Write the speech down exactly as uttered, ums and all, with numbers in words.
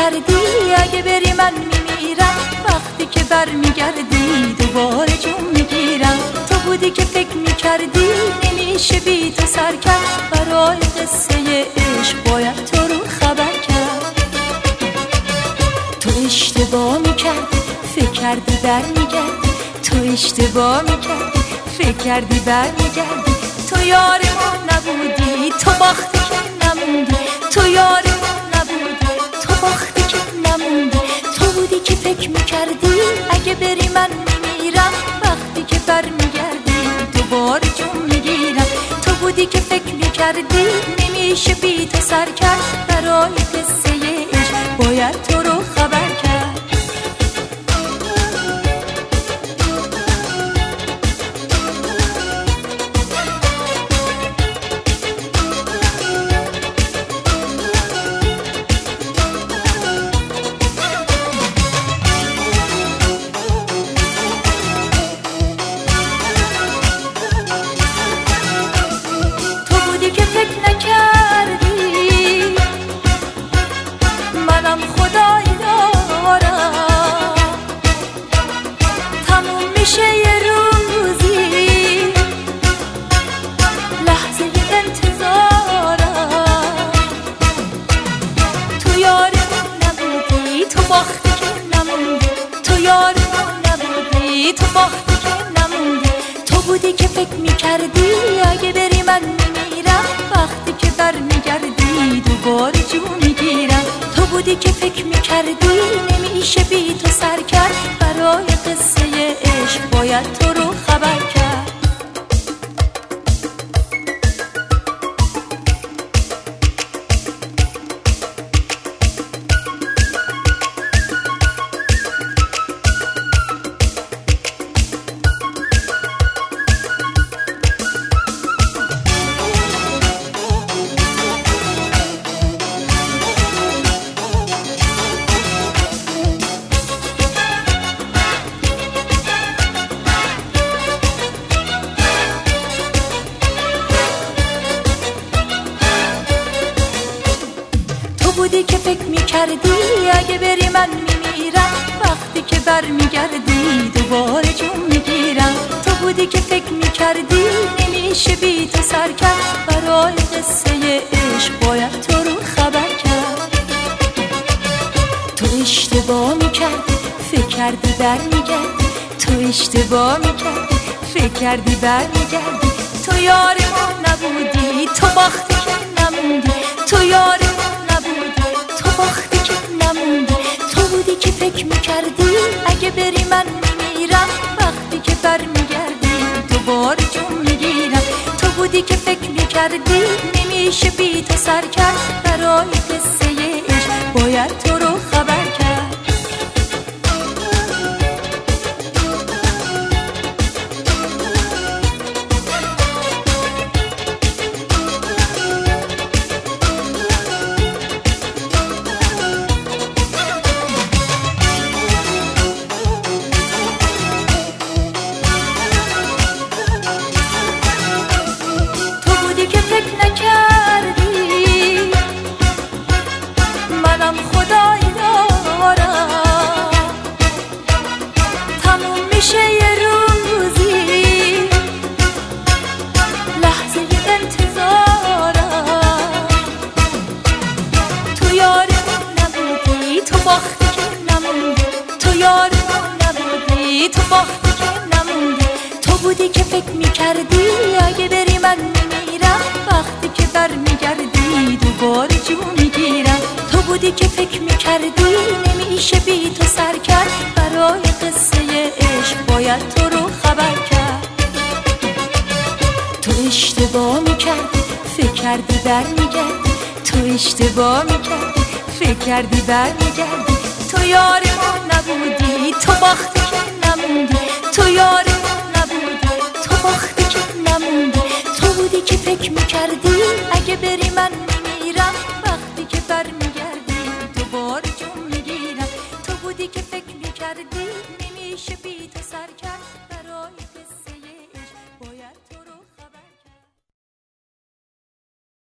میکردی اگه بری من میمیرم، وقتی که برمیگردی دوباره جون میگیرم. تو بودی که فکر میکردی نمیشه بی تو سر کرد، برای قصه عشق باید تو رو خبر کرد. تو اشتباه میکردی فکر کردی برمیگردی، تو اشتباه میکردی فکر کردی برمیگردی. تو یار ما نبودی تو باختی که نموندی، تو یار ما نبودی تو باختی که نموندی. تو بودی که فکر میکردی اگه بری من میمیرم، وقتی که برمیگردی دوباره جون میگیرم. تو بودی که فکر میکردی نمیشه بی تو سر کرد، برای قصه عشق باید تو رو خبر کرد. تو باختی که نموندی، تو بودی که فکر میکردی اگه بری من میمیرم، وقتی که برمیگردی دوباره جون میگیرم. تو بودی که فکر میکردی نمیشه بی تو سر کرد، برای قصه عشق باید تو رو خبر کرد. بودی که فکر میکردی اگه بری من میمیرم، وقتی که برمیگردی دوباره جون میگیرم. تو بودی که فکر میکردی نمیشه بی تو سر کرد، برای قصه عشق باید تو رو خبر کرد. تو اشتباه میکردی فکر کردی برمیگردی، تو اشتباه میکردی فکر کردی برمیگردی. تو یار ما نبودی تو باختی که نموندی، تو یار باختی که نموندی. تو بودی که فکر میکردی اگه بری من میمیرم، وقتی که برمیگردی دوباره جون میگیرم. تو بودی که فکر میکردی نمیشه بی تو سر کرد، برای قصه عشق باید تو رو خبر کرد. تو باختی که نموندی، تو بودی که فکر میکردی اگه بری من میمیرم، وقتی که برمیگردی دوباره جون میگیرم. تو بودی که فکر میکردی نمیشه بی تو سر کرد، برای قصه عشق باید تو رو خبر کرد. تو اشتباه میکردی فکر کردی برمیگردی، تو اشتباه میکردی فکر کردی برمیگردی. تو یار ما نبودی تو باختی که نموندی، تو یار ما نبودی تو باختی